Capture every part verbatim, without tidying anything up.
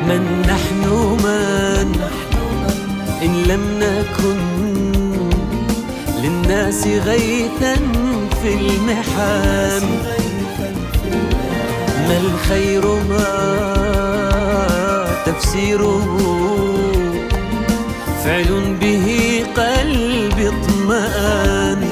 من نحن من إن لم نكن للناس غيثا في المحن؟ ما الخير ما تفسيره فعل به قلبي اطمأن.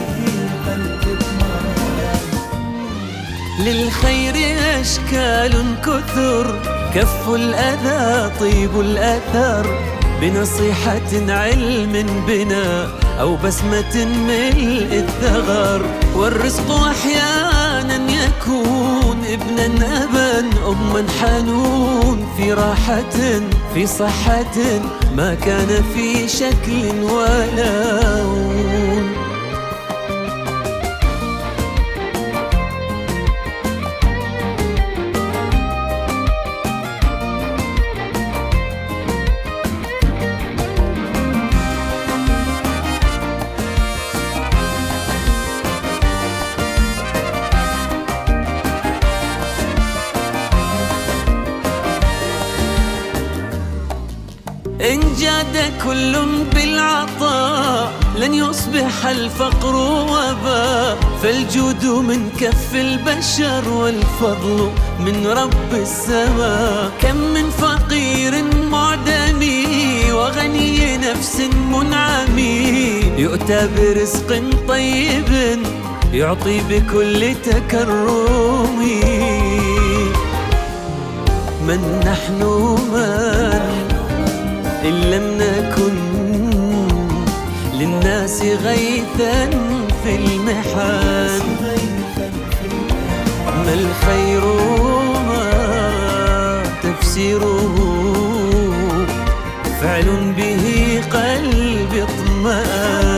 للخير أشكال كثر كف الأذى طيب الأثر بنصيحة علم بنا أو بسمة ملء الثغر. والرزق أحيانا يكون ابنا أبا أما حنون في راحة في صحة ما كان في شكل ولا لون. إن جاد كل بالعطاء لن يصبح الفقر وباء، فالجود من كف البشر والفضل من رب السماء. كم من فقير معدمي وغني نفس منعمي يؤتى برزق طيب يعطي بكل تكرم. من نحن من إن لم نكن للناس غيثا في المحن؟ ما الخير ما تفسيره فعل به قلبي اطمأن.